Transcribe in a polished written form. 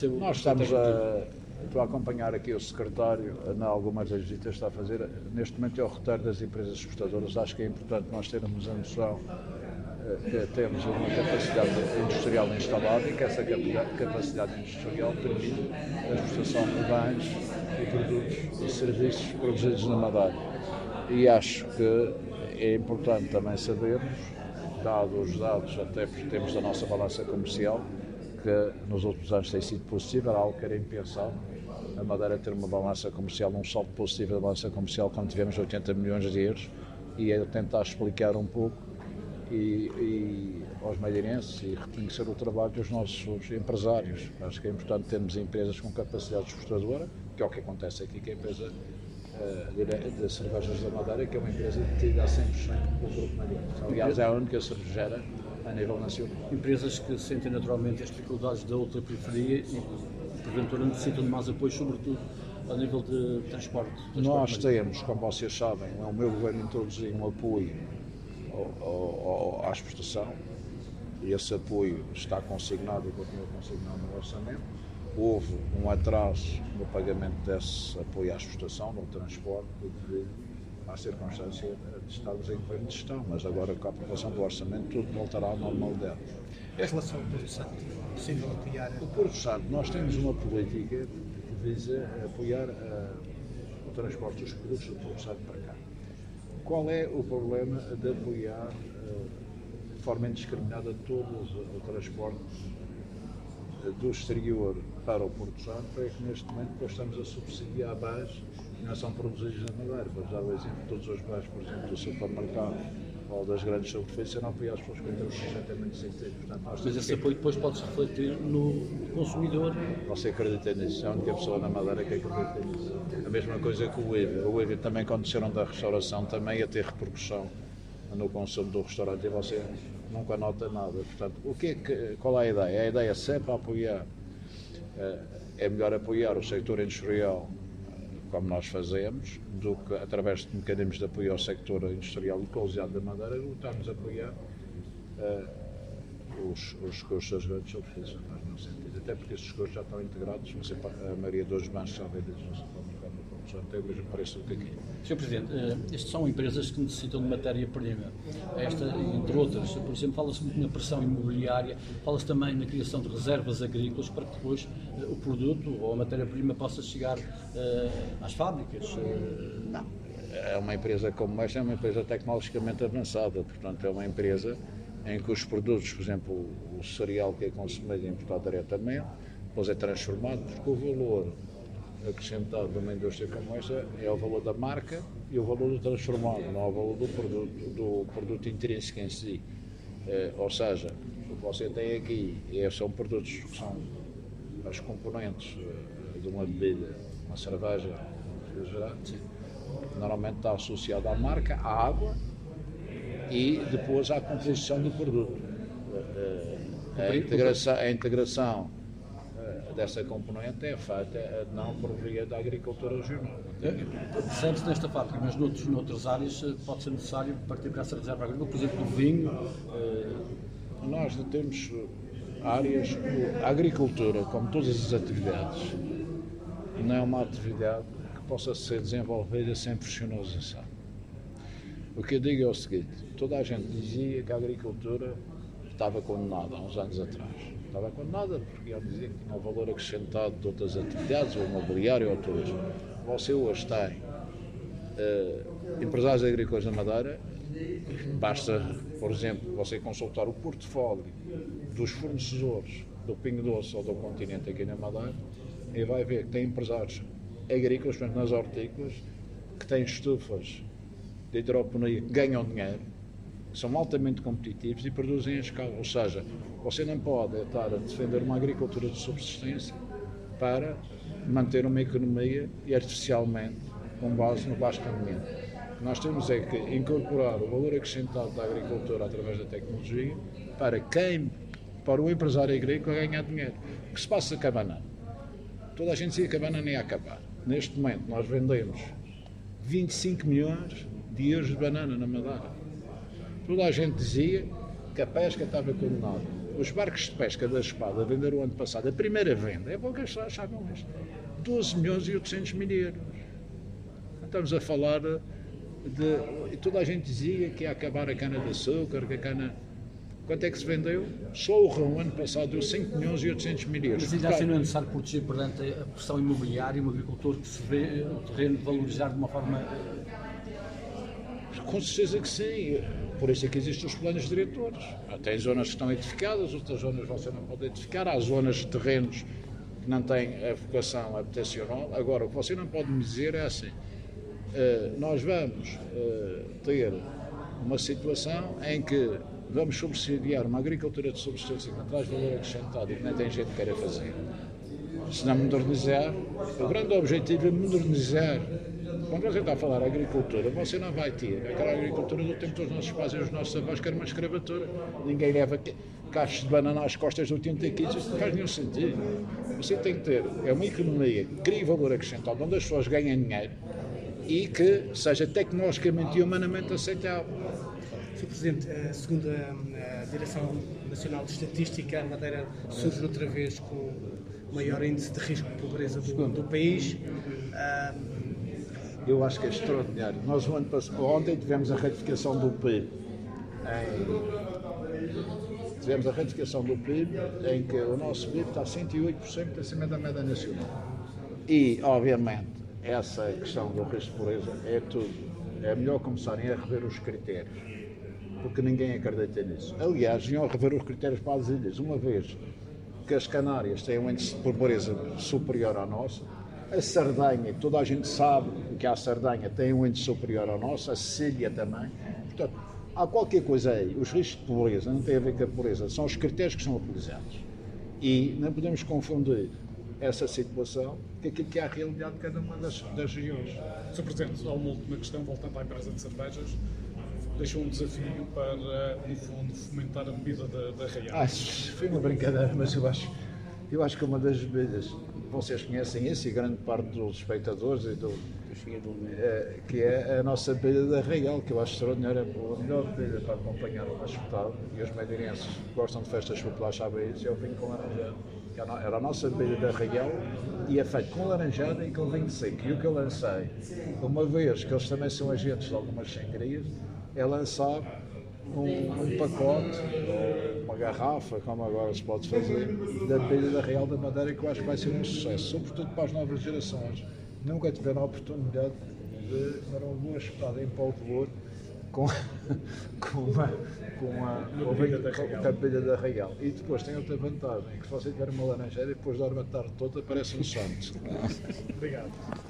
Nós estou a acompanhar aqui o secretário em algumas das visitas que está a fazer. Neste momento é o roteiro das empresas exportadoras. Acho que é importante nós termos a noção que temos uma capacidade industrial instalada e que essa capacidade industrial permite a exportação de bens e produtos e serviços produzidos na Madeira. E acho que é importante também sabermos, dados os dados, até porque temos da nossa balança comercial, que nos últimos anos tem sido possível, algo que era impensável, a Madeira ter uma balança comercial, um saldo positivo da balança comercial, quando tivemos 80 milhões de euros, e eu tentar explicar um pouco e aos madeirenses e reconhecer o trabalho dos nossos empresários. Acho que é importante termos empresas com capacidade exportadora, que é o que acontece aqui, que é a empresa de cervejas da Madeira, que é uma empresa detida a 100% pelo Grupo Madeirense. Aliás, é a única cervejeira a nível nacional. Empresas que sentem naturalmente as dificuldades da outra periferia e, porventura, necessitam de mais apoio, sobretudo a nível de transporte. Nós temos, como vocês sabem, o meu governo introduziu um apoio à exportação e esse apoio está consignado e continua consignado no orçamento. Houve um atraso no pagamento desse apoio à exportação, no transporte, devido à circunstância de estarmos em governo de gestão, mas agora com a aprovação do orçamento tudo voltará ao normalidade. Em relação ao Porto Santo, possível apoiar? O Porto Santo, nós temos uma política que visa apoiar o transporte dos produtos do Porto Santo para cá. Qual é o problema de apoiar de forma indiscriminada todo o transporte do exterior para o Porto Santo? É que neste momento nós estamos a subsidiar bens que não são produzidos na Madeira. Vou dar o exemplo de todos os bens, por exemplo, do supermercado ou das grandes superfícies, são apoiados pelos contentores perfeitamente sensíveis. Mas esse apoio depois pode-se refletir no consumidor. Você acredita nisso? É a única pessoa na Madeira que acredita nisso. A mesma coisa que o IVA. O IVA também, quando desceram da restauração, também ia ter repercussão no consumo do restaurante e você nunca nota nada. Portanto, qual é a ideia? A ideia, se é para apoiar, é melhor apoiar o setor industrial, como nós fazemos, do que através de mecanismos de apoio ao sector industrial localizado da Madeira, estamos a apoiar os custos das grandes superfícies. Não faz nenhum sentido. Até porque estes custos já estão integrados, a maioria dos bens são vendidos no supermercado do Porto Santo, tem o mesmo preço do que aqui. Sr. Presidente, estas são empresas que necessitam de matéria-prima. Esta, entre outras, por exemplo, fala-se muito na pressão imobiliária, fala-se também na criação de reservas agrícolas para que depois o produto ou a matéria-prima possa chegar às fábricas. Não. É uma empresa como esta, é uma empresa tecnologicamente avançada, portanto é uma empresa em que os produtos, por exemplo, o cereal que é consumido e importado diretamente, depois é transformado, porque o valor acrescentado de uma indústria como esta é o valor da marca e o valor do transformado, não é o valor do produto intrínseco em si. Ou seja, o que você tem aqui são produtos que são as componentes de uma bebida, uma cerveja refrigerante, normalmente está associada à marca, à água e depois à composição do produto. A integração dessa componente é feita não por via da agricultura regional. Sente-se nesta fábrica, mas noutras áreas pode ser necessário partir para essa reserva agrícola, por exemplo, do vinho. Nós temos áreas, a agricultura, como todas as atividades, não é uma atividade que possa ser desenvolvida sem profissionalização. O que eu digo é o seguinte: toda a gente dizia que a agricultura estava condenada há uns anos atrás. Estava condenada porque eu dizia que tinha um valor acrescentado de outras atividades, ou imobiliário ou turismo. Você hoje tem empresários agrícolas na Madeira, basta, por exemplo, você consultar o portfólio dos fornecedores do Pingo Doce ou do continente aqui na Madeira e vai ver que tem empresários agrícolas, portanto, nas hortícolas, que têm estufas de hidroponia que ganham dinheiro, que são altamente competitivos e produzem em escala. Ou seja, você não pode estar a defender uma agricultura de subsistência para manter uma economia e artificialmente com base no baixo rendimento. O que nós temos é que incorporar o valor acrescentado da agricultura através da tecnologia para o empresário agrícola ganhar dinheiro. O que se passa com a banana? Toda a gente dizia que a banana ia acabar. Neste momento nós vendemos 25 milhões de euros de banana na Madeira. Toda a gente dizia que a pesca estava condenada. os barcos de pesca da Espada venderam o ano passado, a primeira venda, é bom que as pessoas saibam isto, 12 milhões e 800 mil euros. Estamos a falar de... Toda a gente dizia que ia acabar a cana-de-açúcar, que a cana... Quanto é que se vendeu? Só o rão, ano passado, deu 5 milhões e 800 mil euros. Mas ainda assim não é necessário proteger perante a pressão imobiliária, um agricultor que se vê o terreno valorizar de uma forma... Com certeza que sim. Por isso é que existem os planos diretores. Tem zonas que estão edificadas, outras zonas você não pode edificar. Há zonas de terrenos que não têm a vocação habitacional. Agora, o que você não pode me dizer é assim, nós vamos ter uma situação em que vamos subsidiar uma agricultura de subsistência que não traz valor acrescentado e que nem tem gente que queira fazer. Se não modernizar, o grande objetivo é modernizar. Quando você está a falar de agricultura, você não vai ter aquela agricultura do tempo que os nossos pais e os nossos avós, que era uma escravatura. Ninguém leva cachos de banana às costas de 80 quilos, isso não faz nenhum sentido. Você tem que ter uma economia que crie valor acrescentado, onde as pessoas ganhem dinheiro e que seja tecnologicamente e humanamente aceitável. Sr. Presidente, segundo a Direção Nacional de Estatística, a Madeira surge outra vez com o maior índice de risco de pobreza do país. Eu acho que é extraordinário. Nós ontem tivemos a ratificação do PIB. Tivemos a ratificação do PIB em que o nosso PIB está 108% acima da média nacional. E, obviamente, essa questão do risco de pobreza é tudo. É melhor começarem a rever os critérios, porque ninguém acredita nisso. Aliás, iam rever os critérios para as ilhas, uma vez que as Canárias têm um índice de pobreza superior ao nosso, a Sardenha, toda a gente sabe que a Sardenha tem um índice superior ao nosso, a Sicília também. Portanto, há qualquer coisa aí. Os riscos de pobreza não têm a ver com a pobreza, são os critérios que são utilizados. E não podemos confundir essa situação com aquilo que é a realidade de cada uma das regiões. Sr. Presidente, há uma última questão, voltando à empresa de cervejas. Deixou um desafio para, no fundo, fomentar a bebida da Real. Foi uma brincadeira, mas eu acho que uma das bebidas, vocês conhecem isso e grande parte dos espectadores e que é a nossa bebida da Real, que eu acho extraordinária, a melhor bebida para acompanhar uma espetada, e os madeirenses que gostam de festas populares sabem isso, é o vinho com laranjada. Era a nossa bebida da Real e é feito com laranjada e com vinho seco. E o que eu lancei, uma vez que eles também são agentes de algumas sangrias, é lançar um pacote ou uma garrafa, como agora se pode fazer, da bebida da Real da Madeira, que eu acho que vai ser um sucesso, sobretudo para as novas gerações. Nunca tiveram a oportunidade de dar uma boa espetada em Paulo de Louro com a bebida da Real. E depois tem outra vantagem, que se você tiver uma laranjeira e depois dorme a tarde toda, parece um santo. Obrigado.